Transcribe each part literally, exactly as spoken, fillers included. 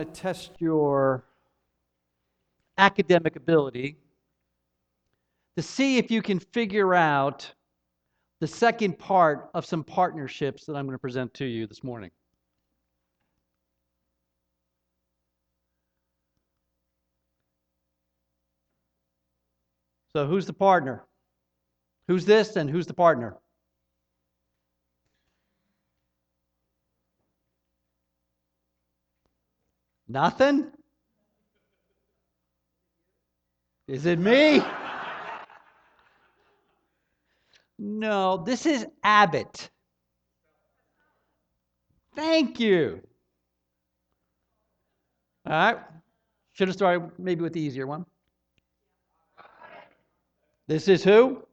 Test your academic ability to see if you can figure out the second part of some partnerships that I'm going to present to you this morning. So who's the partner? Who's this and who's the partner? Nothing? Is it me? No, this is Abbott. Thank you. All right. Should have started maybe with the easier one. This is who?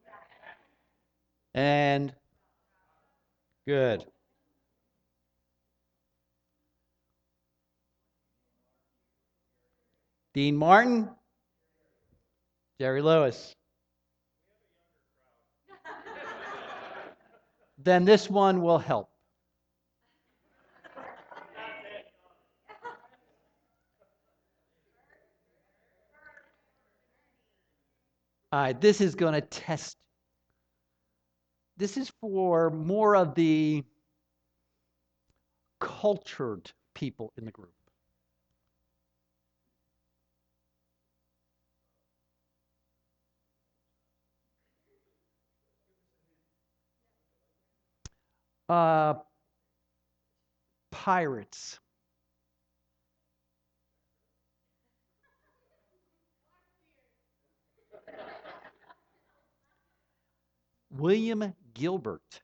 And good. Dean Martin, Jerry Lewis. Then this one will help. All right, this is going to test. This is for more of the cultured people in the group. Uh, pirates. William Gilbert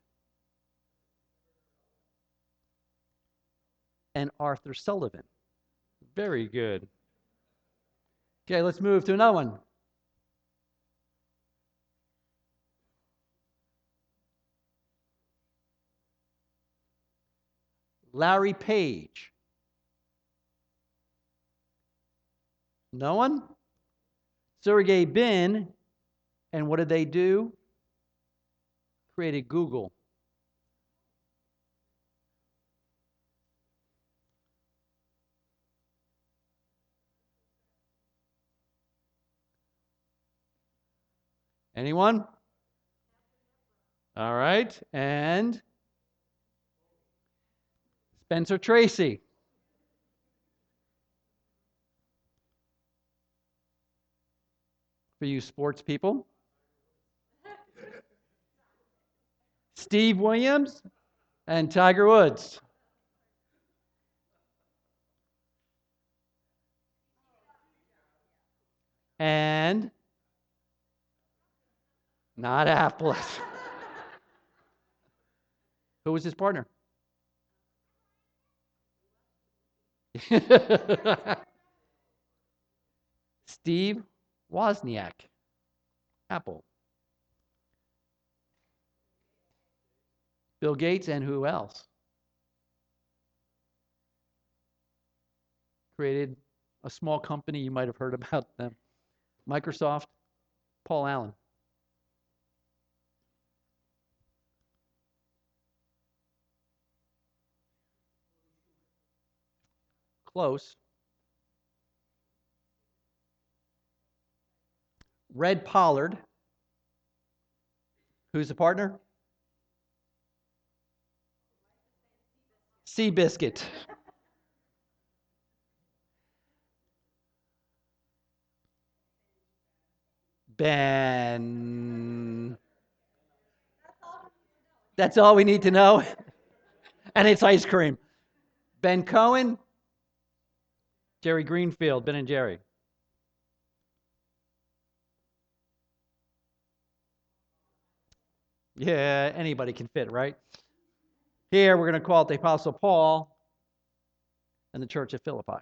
and Arthur Sullivan. Very good. Okay, let's move to another one. Larry Page. No one? Sergey Brin. And what did they do? Created Google. Anyone? All right. And Spencer Tracy. For you sports people. Steve Williams and Tiger Woods. And not Apples. Who was his partner? Steve Wozniak. Apple. Bill Gates and who else? Created a small company, you might have heard about them. Microsoft, Paul Allen. Close. Red Pollard. Who's the partner? Seabiscuit. Ben. That's all we need to know. And it's ice cream. Ben Cohen. Jerry Greenfield, Ben and Jerry. Yeah, anybody can fit, right? Here we're going to call it the Apostle Paul and the Church of Philippi.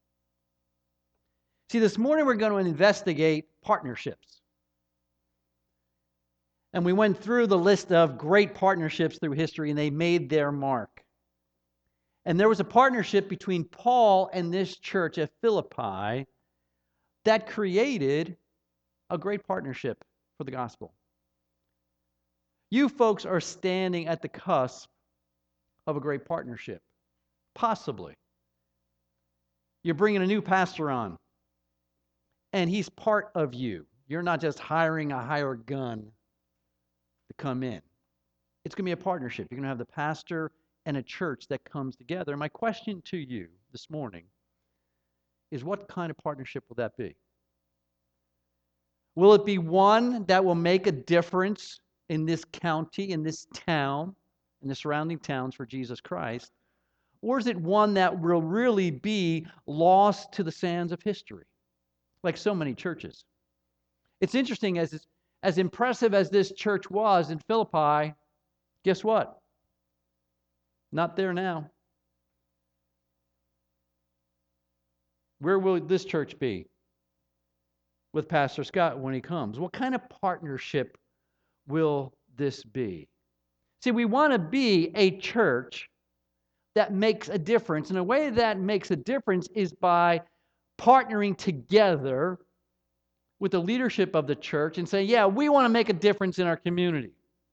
See, this morning we're going to investigate partnerships. And we went through the list of great partnerships through history, and they made their mark. And there was a partnership between Paul and this church at Philippi that created a great partnership for the gospel. You folks are standing at the cusp of a great partnership. Possibly. You're bringing a new pastor on, and he's part of you. You're not just hiring a hired gun to come in. It's going to be a partnership. You're going to have the pastor and a church that comes together. My question to you this morning is, what kind of partnership will that be? Will it be one that will make a difference in this county, in this town, in the surrounding towns for Jesus Christ? Or is it one that will really be lost to the sands of history, like so many churches? It's interesting, as, as impressive as this church was in Philippi, guess what? Not there now. Where will this church be with Pastor Scott when he comes? What kind of partnership will this be? See, we want to be a church that makes a difference. And the way that makes a difference is by partnering together with the leadership of the church and saying, yeah, we want to make a difference in our community.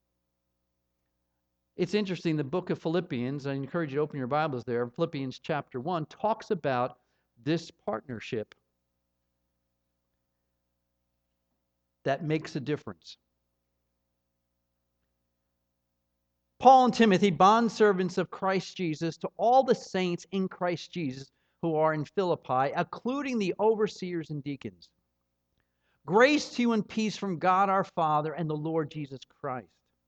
It's interesting, the book of Philippians, I encourage you to open your Bibles there, Philippians chapter one, talks about this partnership that makes a difference. Paul and Timothy, bondservants of Christ Jesus, to all the saints in Christ Jesus who are in Philippi, including the overseers and deacons. Grace to you and peace from God our Father and the Lord Jesus Christ.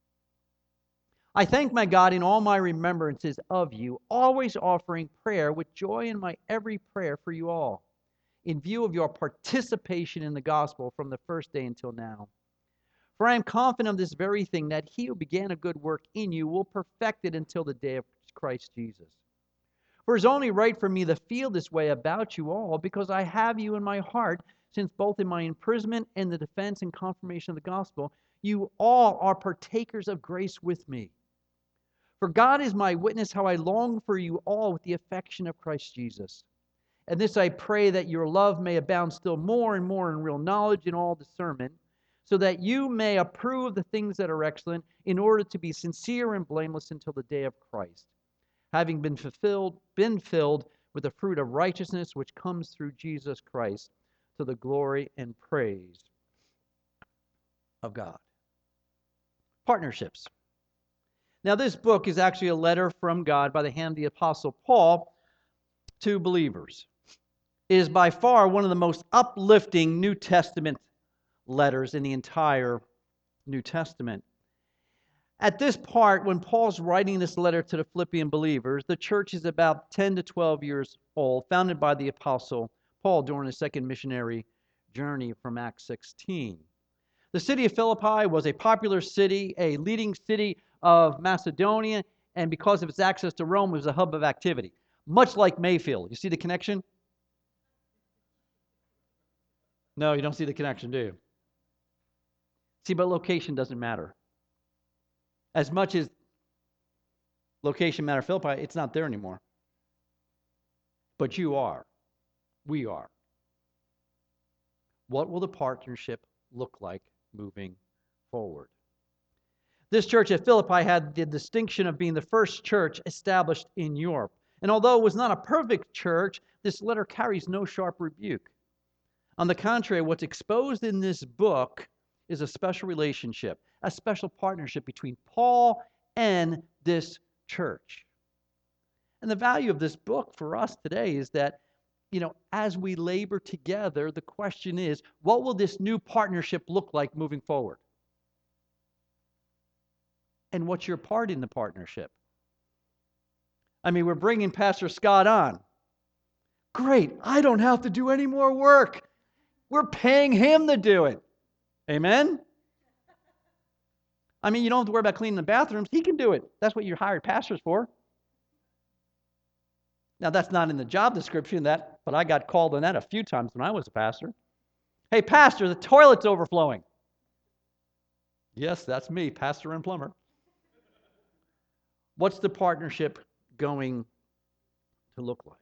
I thank my God in all my remembrances of you, always offering prayer with joy in my every prayer for you all, in view of your participation in the gospel from the first day until now. For I am confident of this very thing, that he who began a good work in you will perfect it until the day of Christ Jesus. For it is only right for me to feel this way about you all, because I have you in my heart, since both in my imprisonment and the defense and confirmation of the gospel, you all are partakers of grace with me. For God is my witness how I long for you all with the affection of Christ Jesus. And this I pray, that your love may abound still more and more in real knowledge and all discernment, so that you may approve the things that are excellent, in order to be sincere and blameless until the day of Christ, having been fulfilled, been filled with the fruit of righteousness which comes through Jesus Christ, to the glory and praise of God. Partnerships. Now, this book is actually a letter from God by the hand of the Apostle Paul to believers. It is by far one of the most uplifting New Testament letters in the entire New Testament. At this part, when Paul's writing this letter to the Philippian believers, the church is about ten to twelve years old, founded by the Apostle Paul during his second missionary journey from Acts sixteen. The city of Philippi was a popular city, a leading city of Macedonia, and because of its access to Rome, it was a hub of activity. Much like Mayfield. You see the connection? No, you don't see the connection, do you? See, but location doesn't matter. As much as location matters, Philippi, it's not there anymore. But you are. We are. What will the partnership look like moving forward? This church at Philippi had the distinction of being the first church established in Europe. And although it was not a perfect church, this letter carries no sharp rebuke. On the contrary, what's exposed in this book is a special relationship, a special partnership between Paul and this church. And the value of this book for us today is that, you know, as we labor together, the question is, what will this new partnership look like moving forward? And what's your part in the partnership? I mean, we're bringing Pastor Scott on. Great, I don't have to do any more work. We're paying him to do it. Amen? I mean, you don't have to worry about cleaning the bathrooms. He can do it. That's what you hired pastors for. Now, that's not in the job description, that, but I got called on that a few times when I was a pastor. Hey, pastor, the toilet's overflowing. Yes, that's me, pastor and plumber. What's the partnership going to look like?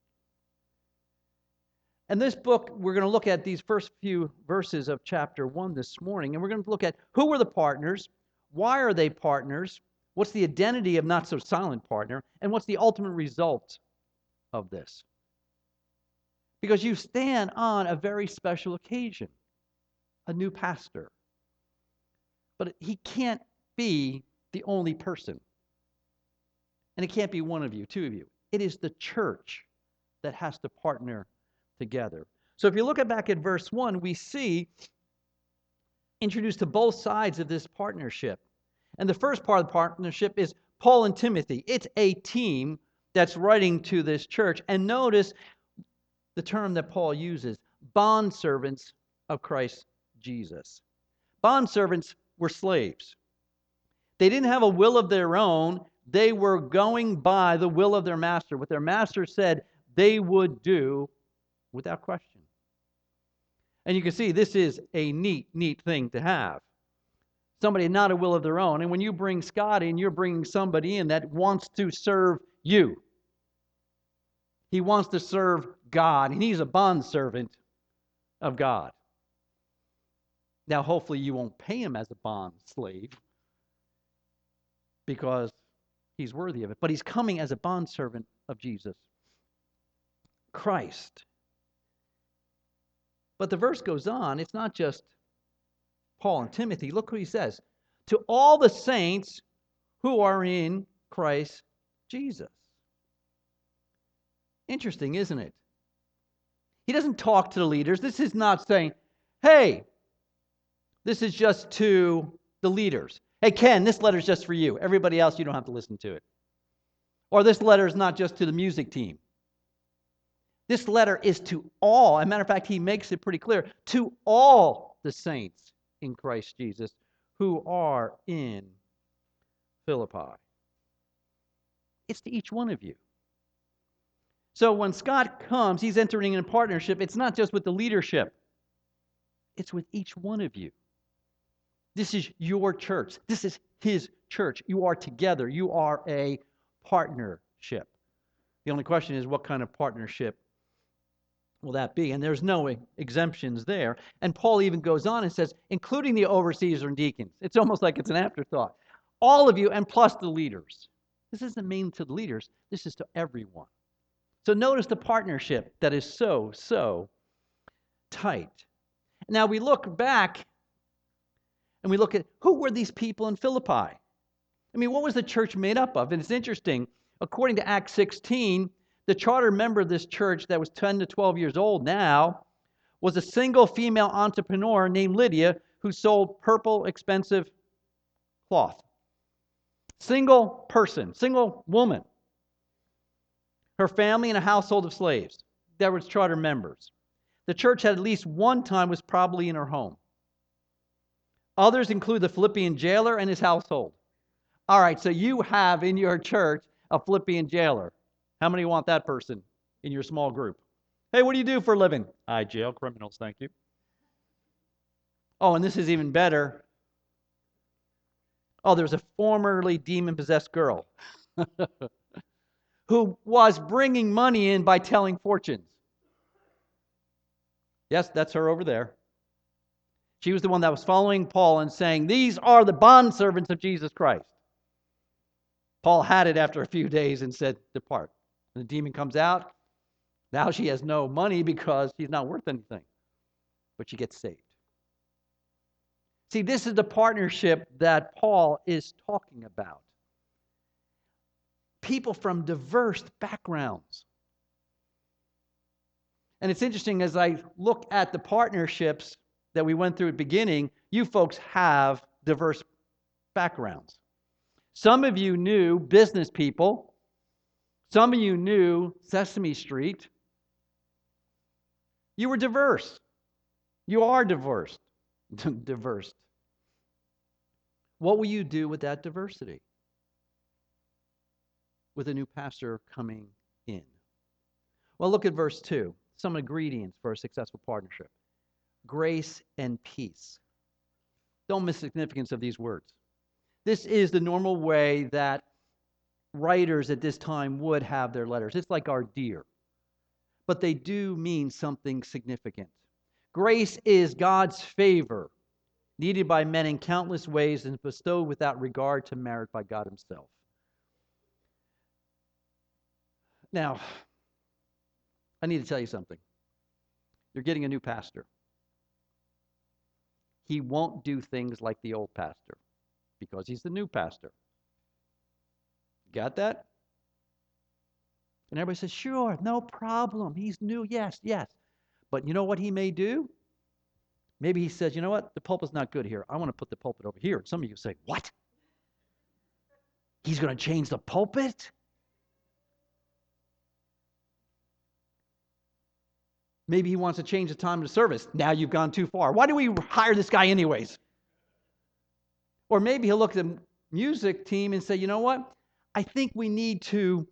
In this book, we're going to look at these first few verses of chapter one this morning, and we're going to look at who were the partners, why are they partners, what's the identity of not so silent partner, and what's the ultimate result of this. because you stand on a very special occasion, a new pastor. But he can't be the only person. And it can't be one of you, two of you. It is the church that has to partner together. So if you look at back at verse one, we see introduced to both sides of this partnership. And the first part of the partnership is Paul and Timothy. It's a team that's writing to this church. And notice the term that Paul uses, bondservants of Christ Jesus. Bondservants were slaves. They didn't have a will of their own. They were going by the will of their master. What their master said they would do without question. And you can see this is a neat, neat thing to have. Somebody not a will of their own. And when you bring Scott in, you're bringing somebody in that wants to serve you. He wants to serve God, and he's a bondservant of God. Now, hopefully you won't pay him as a bond slave because he's worthy of it. But he's coming as a bondservant of Jesus Christ. But the verse goes on. It's not just Paul and Timothy. Look what he says. To all the saints who are in Christ Jesus. Interesting, isn't it? He doesn't talk to the leaders. This is not saying, hey, this is just to the leaders. Hey, Ken, this letter is just for you. Everybody else, you don't have to listen to it. Or this letter is not just to the music team. This letter is to all. As a matter of fact, he makes it pretty clear. To all the saints in Christ Jesus who are in Philippi. It's to each one of you. So when Scott comes, he's entering in a partnership. It's not just with the leadership. It's with each one of you. This is your church. This is his church. You are together. You are a partnership. The only question is, what kind of partnership will that be? And there's no exemptions there. And Paul even goes on and says, including the overseers and deacons. It's almost like it's an afterthought. All of you, and plus the leaders. This isn't mean to the leaders. This is to everyone. So notice the partnership that is so, so tight. Now we look back and we look at who were these people in Philippi? I mean, what was the church made up of? And it's interesting. According to Acts sixteen, the charter member of this church that was ten to twelve years old now was a single female entrepreneur named Lydia who sold purple, expensive cloth. Single person, single woman. Her family and a household of slaves. That was charter members. The church had at least one time was probably in her home. Others include the Philippian jailer and his household. All right, so you have in your church a Philippian jailer. How many want that person in your small group? Hey, what do you do for a living? I jail criminals, thank you. Oh, and this is even better. Oh, there's a formerly demon-possessed girl who was bringing money in by telling fortunes. Yes, that's her over there. She was the one that was following Paul and saying, these are the bondservants of Jesus Christ. Paul had it after a few days and said, depart. And the demon comes out. Now she has no money because she's not worth anything. But she gets saved. See, this is the partnership that Paul is talking about. People from diverse backgrounds. And it's interesting as I look at the partnerships that we went through at the beginning, you folks have diverse backgrounds. Some of you knew business people. Some of you knew Sesame Street. You were diverse. You are diverse. diverse. What will you do with that diversity? With a new pastor coming in. Well, look at verse two. Some ingredients for a successful partnership. Grace and peace. Don't miss the significance of these words. This is the normal way that writers at this time would have their letters. It's like our dear. But they do mean something significant. Grace is God's favor, needed by men in countless ways and bestowed without regard to merit by God himself. Now, I need to tell you something. You're getting a new pastor. He won't do things like the old pastor because he's the new pastor. Got that? And everybody says, sure, no problem. He's new. Yes, yes. But you know what he may do? Maybe he says, you know what? The pulpit's not good here. I want to put the pulpit over here. Some of you say, what? He's going to change the pulpit? Maybe he wants to change the time of the service. Now you've gone too far. Why do we hire this guy anyways? Or maybe he'll look at the music team and say, you know what? I think we need to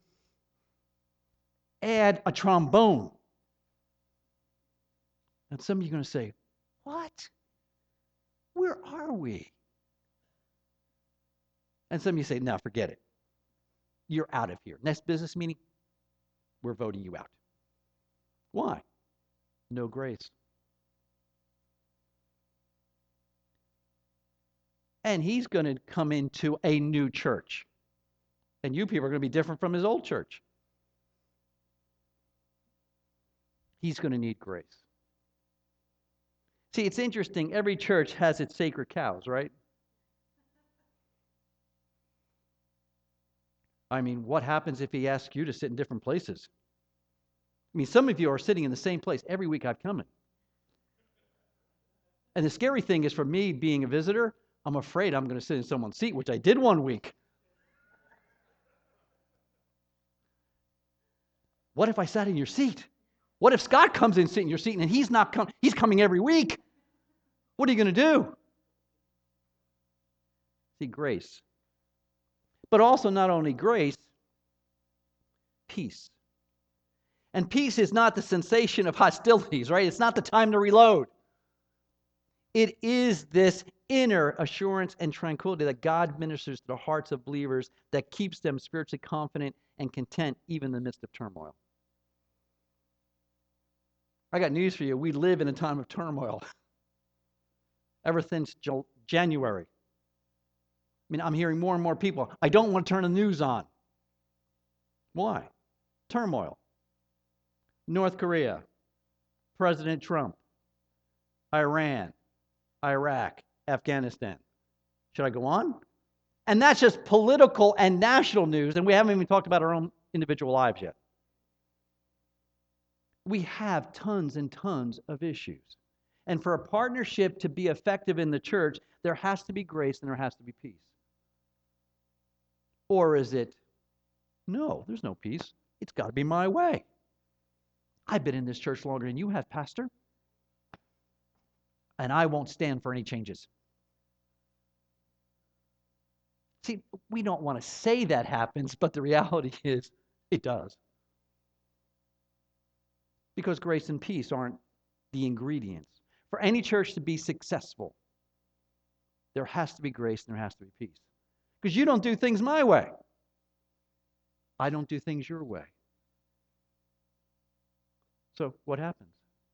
add a trombone. And some of you are going to say, what? Where are we? And some of you say, no, forget it. You're out of here. Next business meeting, we're voting you out. Why? No grace. And he's going to come into a new church. And you people are going to be different from his old church. He's going to need grace. See, it's interesting. Every church has its sacred cows, right? I mean, what happens if he asks you to sit in different places? I mean, some of you are sitting in the same place every week I've come in. And the scary thing is, for me being a visitor, I'm afraid I'm going to sit in someone's seat, which I did one week. What if I sat in your seat? What if Scott comes in, sit in your seat, and he's not com- he's coming every week? What are you going to do? See, grace. But also not only grace, peace. And peace is not the sensation of hostilities, right? It's not the time to reload. It is this inner assurance and tranquility that God ministers to the hearts of believers that keeps them spiritually confident and content even in the midst of turmoil. I got news for you. We live in a time of turmoil. Ever since January. I mean, I'm hearing more and more people, I don't want to turn the news on. Why? Turmoil. North Korea, President Trump, Iran, Iraq, Afghanistan. Should I go on? And that's just political and national news, and we haven't even talked about our own individual lives yet. We have tons and tons of issues. And for a partnership to be effective in the church, there has to be grace and there has to be peace. Or is it, no, there's no peace. It's got to be my way. I've been in this church longer than you have, Pastor. And I won't stand for any changes. See, we don't want to say that happens, but the reality is it does. Because grace and peace aren't the ingredients. For any church to be successful, there has to be grace and there has to be peace. Because you don't do things my way. I don't do things your way. So what happens?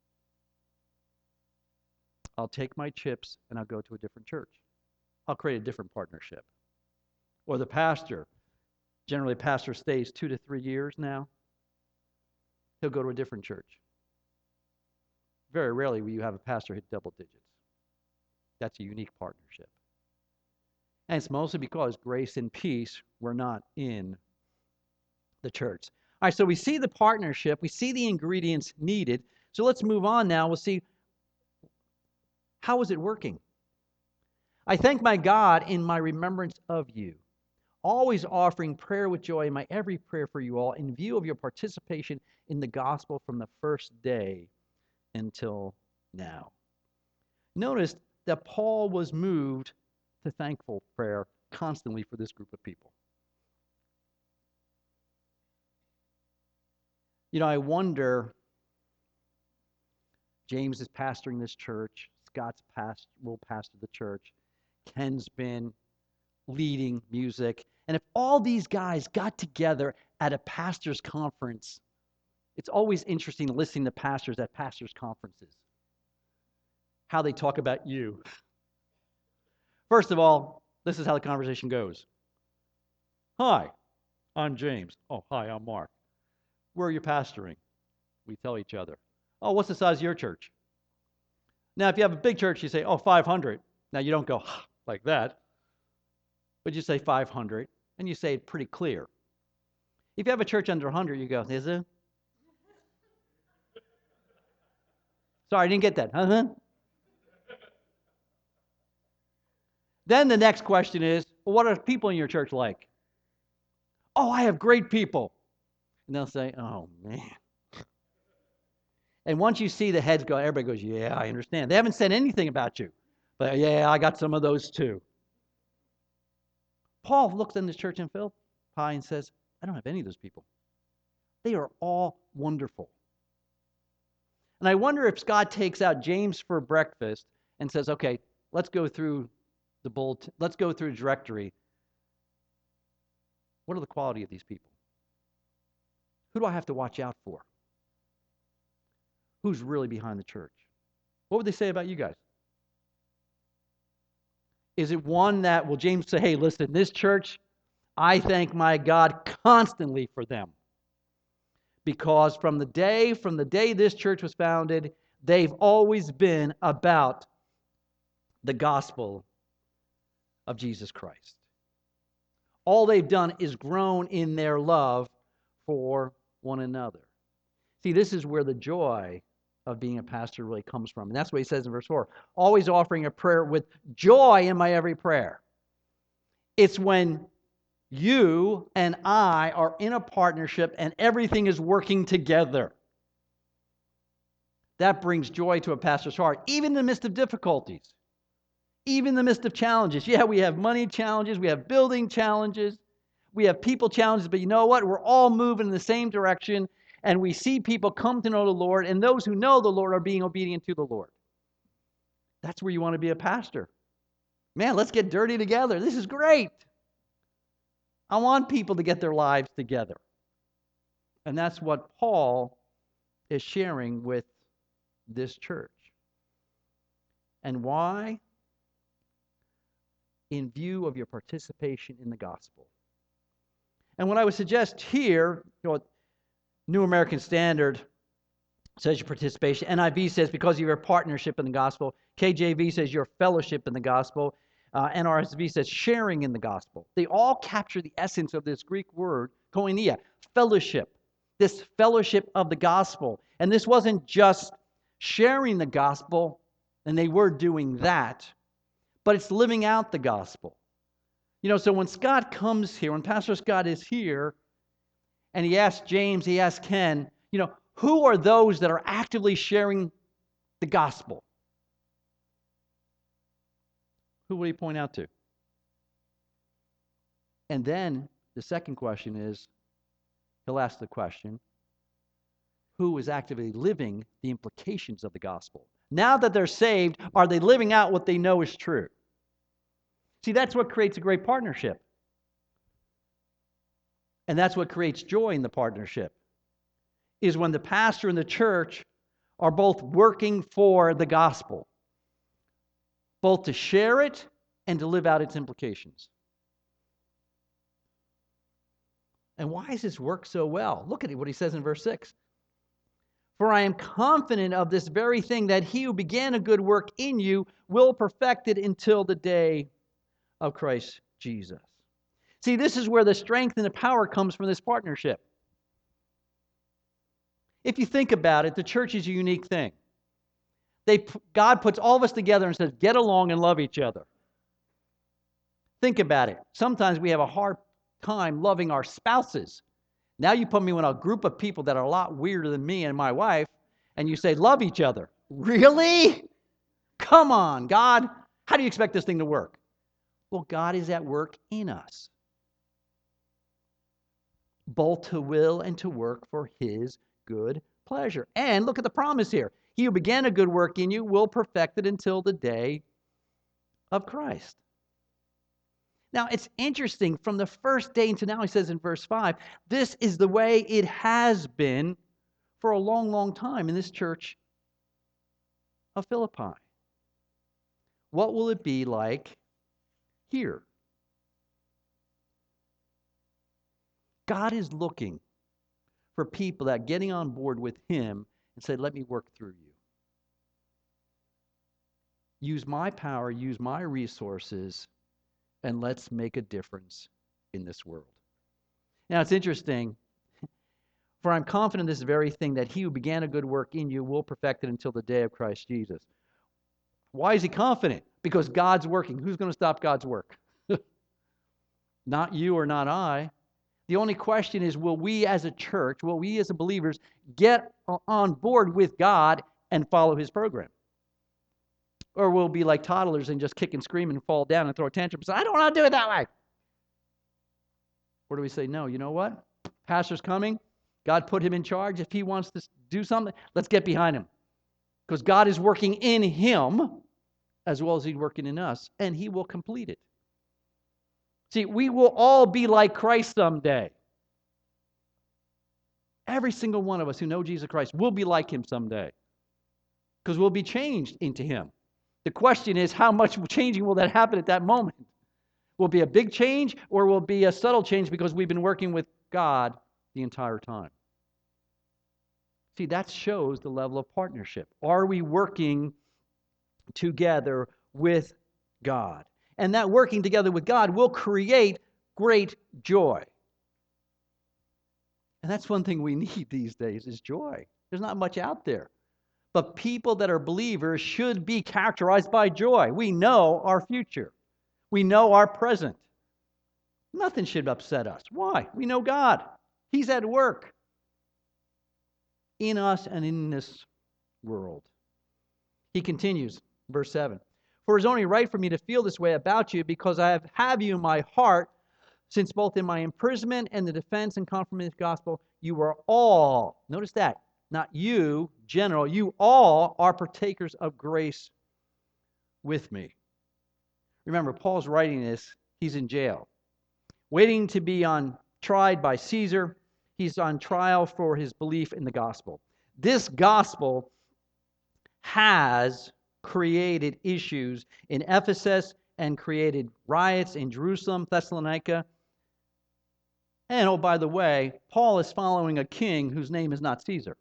I'll take my chips and I'll go to a different church. I'll create a different partnership. Or the pastor, generally a pastor stays two to three years now. He'll go to a different church. Very rarely will you have a pastor hit double digits. That's a unique partnership. And it's mostly because grace and peace were not in the church. All right, so we see the partnership. We see the ingredients needed. So let's move on now. We'll see, how is it working? I thank my God in my remembrance of you, always offering prayer with joy in my every prayer for you all, in view of your participation in the gospel from the first day until now. Notice that Paul was moved to thankful prayer constantly for this group of people. You know, I wonder, James is pastoring this church, Scott's past, will pastor the church, Ken's been leading music, and if all these guys got together at a pastor's conference, it's always interesting listening to pastors at pastors' conferences, how they talk about you. First of all, this is how the conversation goes. Hi, I'm James. Oh, hi, I'm Mark. Where are you pastoring? We tell each other. Oh, what's the size of your church? Now, if you have a big church, you say, oh, five hundred. Now, you don't go like that, but you say five hundred, and you say it pretty clear. If you have a church under one hundred, you go, is it? Sorry, I didn't get that. Uh-huh. Then the next question is, well, what are people in your church like? Oh, I have great people. And they'll say, oh, man. And once you see the heads go, everybody goes, yeah, I understand. They haven't said anything about you. But yeah, I got some of those too. Paul looks in this church in Philippi and says, I don't have any of those people. They are all wonderful. And I wonder if God takes out James for breakfast and says, okay, let's go through the bulletin, let's go through a directory. What are the quality of these people? Who do I have to watch out for? Who's really behind the church? What would they say about you guys? Is it one that, will James say, hey, listen, this church, I thank my God constantly for them. Because from the day, from the day this church was founded, they've always been about the gospel of Jesus Christ. All they've done is grown in their love for one another. See, this is where the joy of being a pastor really comes from. And that's what he says in verse four. Always offering a prayer with joy in my every prayer. It's when you and I are in a partnership and everything is working together. That brings joy to a pastor's heart, even in the midst of difficulties, even in the midst of challenges. Yeah, we have money challenges, we have building challenges, we have people challenges, but you know what? We're all moving in the same direction, and we see people come to know the Lord, and those who know the Lord are being obedient to the Lord. That's where you want to be a pastor. Man, let's get dirty together. This is great. I want people to get their lives together. And that's what Paul is sharing with this church. And why? In view of your participation in the gospel. And what I would suggest here, you know, New American Standard says your participation. N I V says because of your partnership in the gospel. K J V says your fellowship in the gospel. Uh, N R S V says sharing in the gospel. They all capture the essence of this Greek word, koinonia, fellowship. This fellowship of the gospel. And this wasn't just sharing the gospel, and they were doing that, but it's living out the gospel. You know, so when Scott comes here, when Pastor Scott is here, and he asks James, he asks Ken, you know, who are those that are actively sharing the gospel? Who will he point out to? And then the second question is, he'll ask the question, who is actively living the implications of the gospel? Now that they're saved, are they living out what they know is true? See, that's what creates a great partnership. And that's what creates joy in the partnership, is when the pastor and the church are both working for the gospel, both to share it and to live out its implications. And why does this work so well? Look at what he says in verse six. For I am confident of this very thing, that he who began a good work in you will perfect it until the day of Christ Jesus. See, this is where the strength and the power comes from this partnership. If you think about it, the church is a unique thing. They, God puts all of us together and says, get along and love each other. Think about it. Sometimes we have a hard time loving our spouses. Now you put me in a group of people that are a lot weirder than me and my wife, and you say, love each other. Really? Come on, God. How do you expect this thing to work? Well, God is at work in us, both to will and to work for his good pleasure. And look at the promise here. He who began a good work in you will perfect it until the day of Christ. Now, it's interesting, from the first day until now, he says in verse five, this is the way it has been for a long, long time in this church of Philippi. What will it be like here? God is looking for people that are getting on board with him and say, let me work through you. Use my power, use my resources, and let's make a difference in this world. Now, it's interesting. For I'm confident this very thing, that he who began a good work in you will perfect it until the day of Christ Jesus. Why is he confident? Because God's working. Who's going to stop God's work? Not you or not I. The only question is, will we as a church, will we as believers get on board with God and follow his program? Or we'll be like toddlers and just kick and scream and fall down and throw a tantrum and say, I don't want to do it that way. Or do we say, no, you know what? Pastor's coming. God put him in charge. If he wants to do something, let's get behind him. Because God is working in him as well as he's working in us, and he will complete it. See, we will all be like Christ someday. Every single one of us who know Jesus Christ will be like him someday. Because we'll be changed into him. The question is, how much changing will that happen at that moment? Will it be a big change, or will it be a subtle change because we've been working with God the entire time? See, that shows the level of partnership. Are we working together with God? And that working together with God will create great joy. And that's one thing we need these days is joy. There's not much out there. But people that are believers should be characterized by joy. We know our future. We know our present. Nothing should upset us. Why? We know God. He's at work in us and in this world. He continues, verse seven. For it is only right for me to feel this way about you, because I have, have you in my heart, since both in my imprisonment and the defense and confirmation of the gospel, you are all, notice that, not you, general, you all are partakers of grace with me. Remember, Paul's writing this, he's in jail, waiting to be on tried by Caesar. He's on trial for his belief in the gospel. This gospel has created issues in Ephesus and created riots in Jerusalem, Thessalonica. And oh, by the way, Paul is following a king whose name is not Caesar.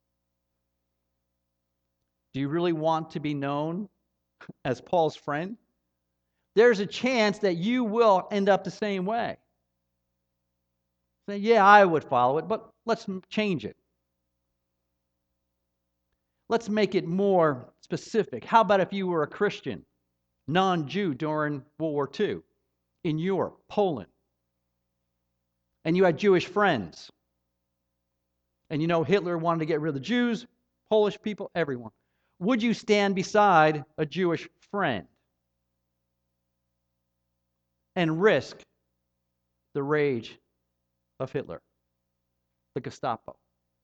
Do you really want to be known as Paul's friend? There's a chance that you will end up the same way. Say, yeah, I would follow it, but let's change it. Let's make it more specific. How about if you were a Christian, non-Jew during World War Two in Europe, Poland, and you had Jewish friends, and you know Hitler wanted to get rid of the Jews, Polish people, everyone. Would you stand beside a Jewish friend and risk the rage of Hitler, the Gestapo?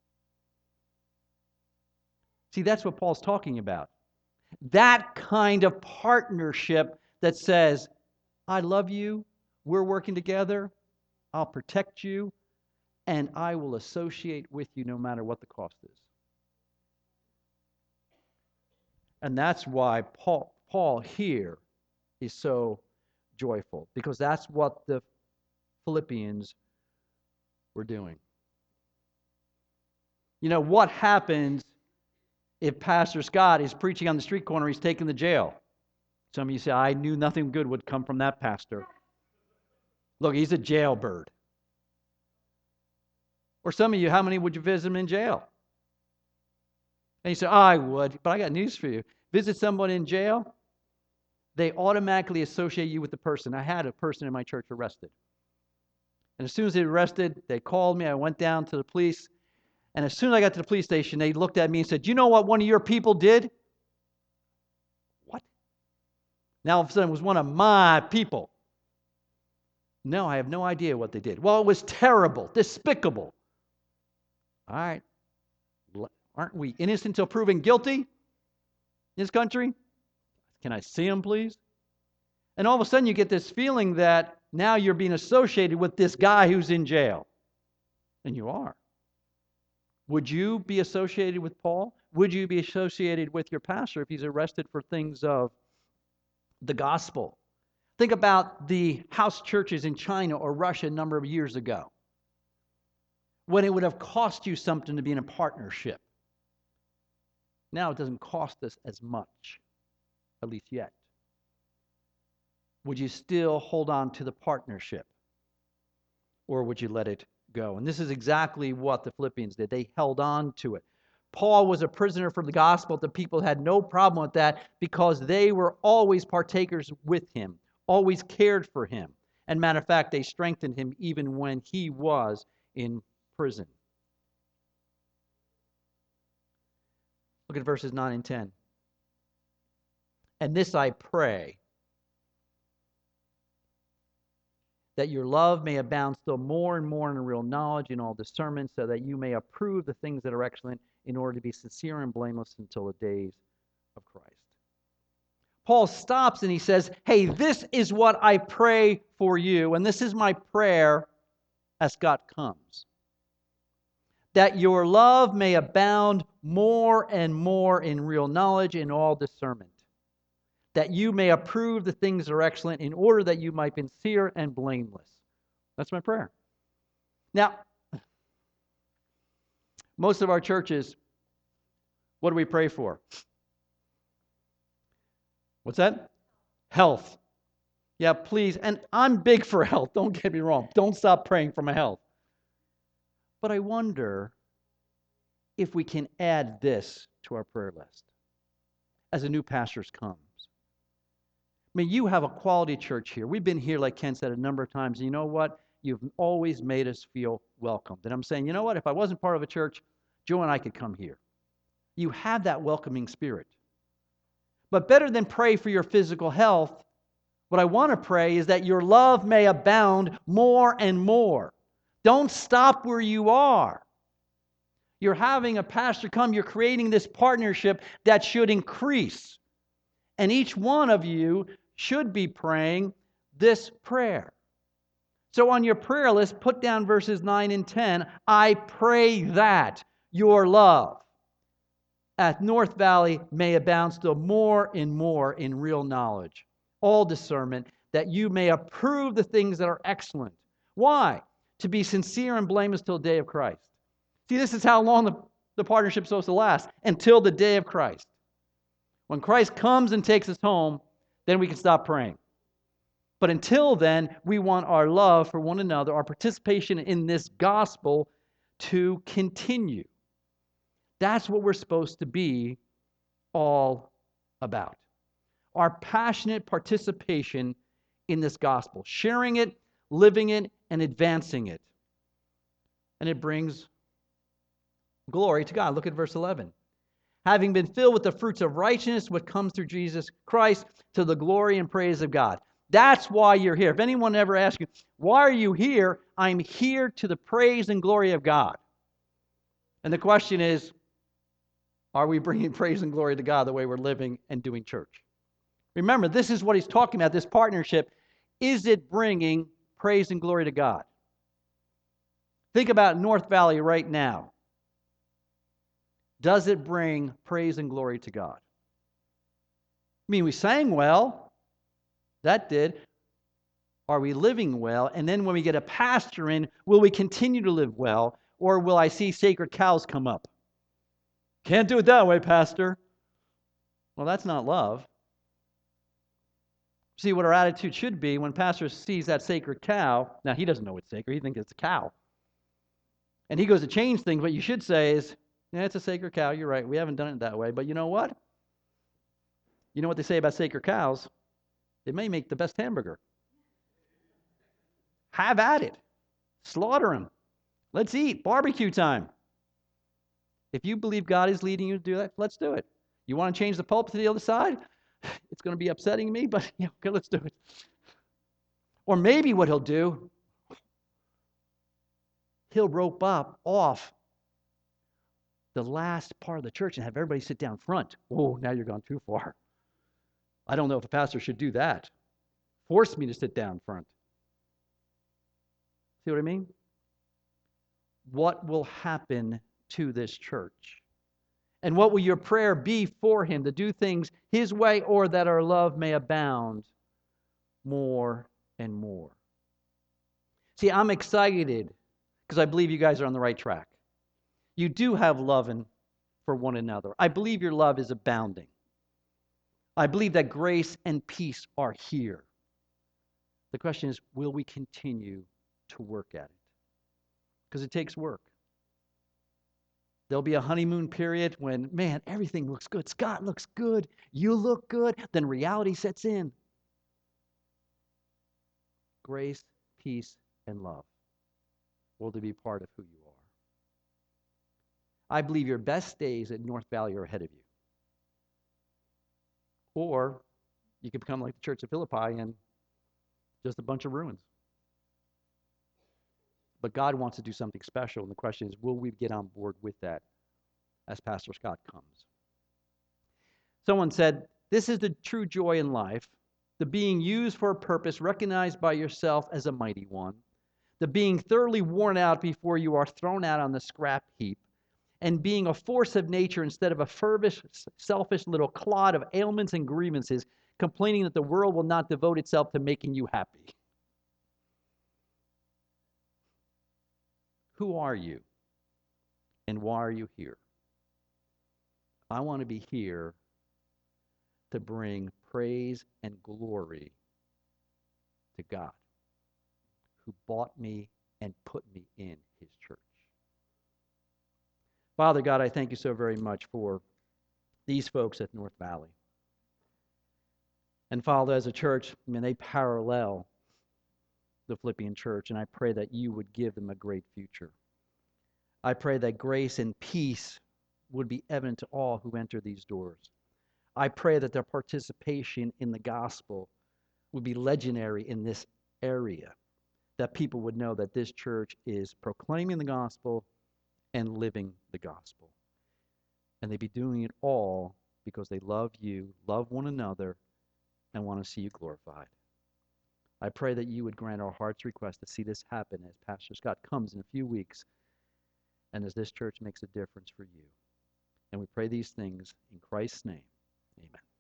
See, that's what Paul's talking about. That kind of partnership that says, I love you, we're working together, I'll protect you, and I will associate with you no matter what the cost is. And that's why Paul, Paul here is so joyful, because that's what the Philippians were doing. You know, what happens if Pastor Scott is preaching on the street corner, he's taken to jail? Some of you say, I knew nothing good would come from that pastor. Look, he's a jailbird. Or some of you, how many would you visit him in jail? And you say, oh, I would, but I got news for you. Visit someone in jail, they automatically associate you with the person. I had a person in my church arrested. And as soon as they were arrested, they called me. I went down to the police. And as soon as I got to the police station, they looked at me and said, do you know what one of your people did? What? Now all of a sudden it was one of my people. No, I have no idea what they did. Well, it was terrible, despicable. All right. Aren't we innocent until proven guilty in this country? Can I see him, please? And all of a sudden you get this feeling that now you're being associated with this guy who's in jail. And you are. Would you be associated with Paul? Would you be associated with your pastor if he's arrested for things of the gospel? Think about the house churches in China or Russia a number of years ago, when it would have cost you something to be in a partnership. Now it doesn't cost us as much, at least yet. Would you still hold on to the partnership? Or would you let it go? And this is exactly what the Philippians did. They held on to it. Paul was a prisoner for the gospel. The people had no problem with that because they were always partakers with him, always cared for him. And matter of fact, they strengthened him even when he was in prison. Look at verses nine and ten. And this I pray, that your love may abound still more and more in real knowledge and all discernment, so that you may approve the things that are excellent, in order to be sincere and blameless until the days of Christ. Paul stops and he says, hey, this is what I pray for you, and this is my prayer as God comes. That your love may abound more and more in real knowledge and all discernment, that you may approve the things that are excellent, in order that you might be sincere and blameless. That's my prayer. Now, most of our churches, what do we pray for? What's that? Health. Yeah, please. And I'm big for health. Don't get me wrong. Don't stop praying for my health. But I wonder if we can add this to our prayer list as a new pastor comes. I mean, you have a quality church here. We've been here, like Ken said, a number of times. And you know what? You've always made us feel welcomed. And I'm saying, you know what? If I wasn't part of a church, Joe and I could come here. You have that welcoming spirit. But better than pray for your physical health, what I want to pray is that your love may abound more and more. Don't stop where you are. You're having a pastor come. You're creating this partnership that should increase. And each one of you should be praying this prayer. So on your prayer list, put down verses nine and ten. I pray that your love at North Valley may abound still more and more in real knowledge, all discernment, that you may approve the things that are excellent. Why? To be sincere and blameless till the day of Christ. See, this is how long the, the partnership's supposed to last, until the day of Christ. When Christ comes and takes us home, then we can stop praying. But until then, we want our love for one another, our participation in this gospel to continue. That's what we're supposed to be all about. Our passionate participation in this gospel, sharing it, living it, and advancing it. And it brings glory to God. Look at verse eleven. Having been filled with the fruits of righteousness, what comes through Jesus Christ, to the glory and praise of God. That's why you're here. If anyone ever asks you, why are you here? I'm here to the praise and glory of God. And the question is, are we bringing praise and glory to God the way we're living and doing church? Remember, this is what he's talking about, this partnership. Is it bringing praise and glory to God? Think about North Valley right now. Does it bring praise and glory to God? I mean, we sang well. That did. Are we living well? And then when we get a pastor in, will we continue to live well? Or will I see sacred cows come up? Can't do it that way, Pastor. Well, that's not love. See, what our attitude should be when pastor sees that sacred cow. Now, he doesn't know it's sacred. He thinks it's a cow. And he goes to change things. What you should say is, yeah, it's a sacred cow. You're right. We haven't done it that way. But you know what? You know what they say about sacred cows? They may make the best hamburger. Have at it. Slaughter them. Let's eat. Barbecue time. If you believe God is leading you to do that, let's do it. You want to change the pulpit to the other side? It's going to be upsetting me, but yeah, okay, let's do it. Or maybe what he'll do, he'll rope up off the last part of the church and have everybody sit down front. Oh, now you're gone too far. I don't know if a pastor should do that. Force me to sit down front. See what I mean? What will happen to this church? And what will your prayer be for him, to do things his way, or that our love may abound more and more? See, I'm excited because I believe you guys are on the right track. You do have love and for one another. I believe your love is abounding. I believe that grace and peace are here. The question is, will we continue to work at it? Because it takes work. There'll be a honeymoon period when, man, everything looks good. Scott looks good. You look good. Then reality sets in. Grace, peace, and love will to be part of who you are. I believe your best days at North Valley are ahead of you. Or you could become like the Church of Philippi and just a bunch of ruins. But God wants to do something special, and the question is, will we get on board with that as Pastor Scott comes? Someone said, this is the true joy in life, the being used for a purpose, recognized by yourself as a mighty one, the being thoroughly worn out before you are thrown out on the scrap heap, and being a force of nature instead of a furbish, selfish little clod of ailments and grievances, complaining that the world will not devote itself to making you happy. Who are you? And why are you here? I want to be here to bring praise and glory to God, who bought me and put me in his church. Father God, I thank you so very much for these folks at North Valley. And Father, as a church, I mean, they parallel the Philippian church, and I pray that you would give them a great future. I pray that grace and peace would be evident to all who enter these doors. I pray that their participation in the gospel would be legendary in this area, that people would know that this church is proclaiming the gospel and living the gospel. And they'd be doing it all because they love you, love one another, and want to see you glorified. I pray that you would grant our heart's request to see this happen as Pastor Scott comes in a few weeks and as this church makes a difference for you. And we pray these things in Christ's name. Amen.